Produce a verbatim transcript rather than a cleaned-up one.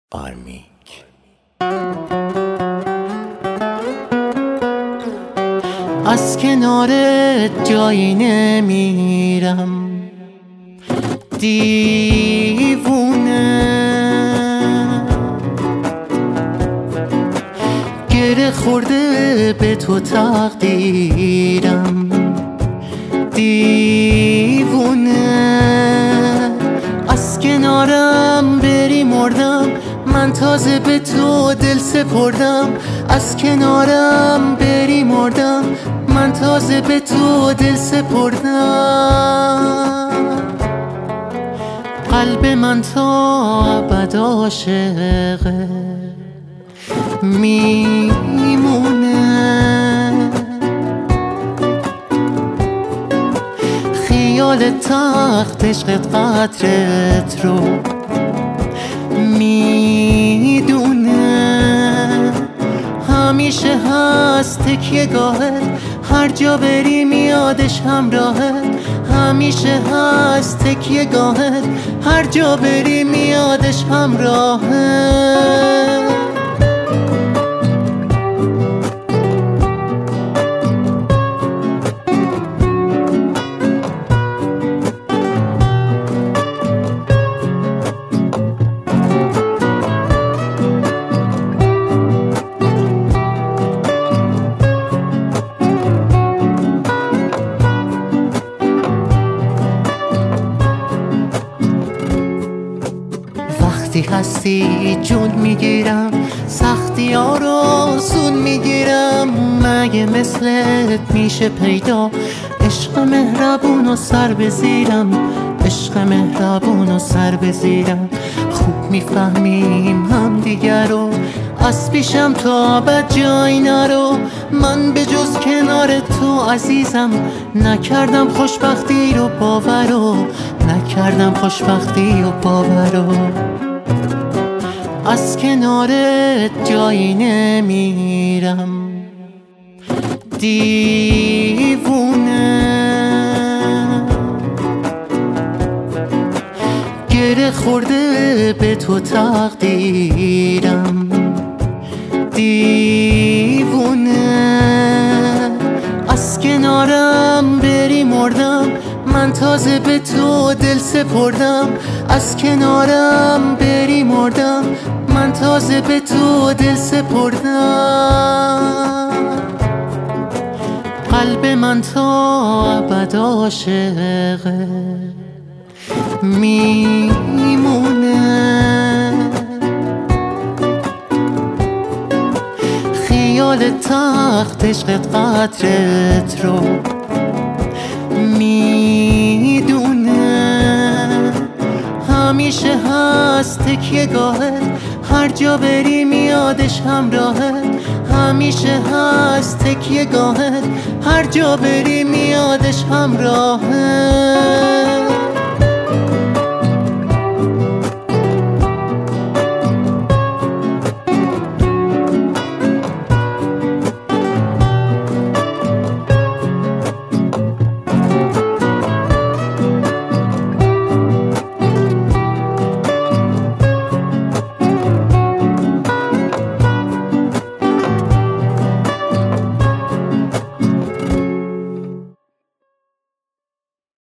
آرمیک. از کنارت جایی نمیرم دیوونه، گره خورده به تو تقدیرم دیوونه. از کنارم بری مردم، من تازه به تو دل سپردم. از کنارم بری مردم، من تازه به تو دل سپردم. قلب من تا ابد عاشقه میمونه. خیال تخت عشقت قدرت رو میدونه. همیشه هست تکیه گاهت، هر جا بری میادش همراهت. همیشه هست تکیه گاهت، هر جا بری میادش همراهت. وقتی هستی جون میگیرم، سختی ها رو آسون میگیرم. مگه مثلت میشه پیدا عشق مهربون و سر بزیرم؟ عشق مهربون و سر بزیرم. خوب میفهمیم هم دیگر رو، از پیشم تا ابد جای نرو. من به جز کنار تو عزیزم، نکردم خوشبختی رو باورو، نکردم خوشبختی رو باورو. از کنارت جایی نمیرم دیوونه، گره خورده به تو تقدیرم دیوونه. از کنارم بری مردم، من تازه به تو دل سپردم. از کنارم بری مردم، من تازه به تو دل سپردم. قلب من تا ابد عاشقه میمونه. خیال تخت عشقت قدرت رو میدونه. همیشه هست تکیه گاهت، هر جا بری میادش همراهت. همیشه هست تکیه گاهت، هر جا بری میادش همراهت.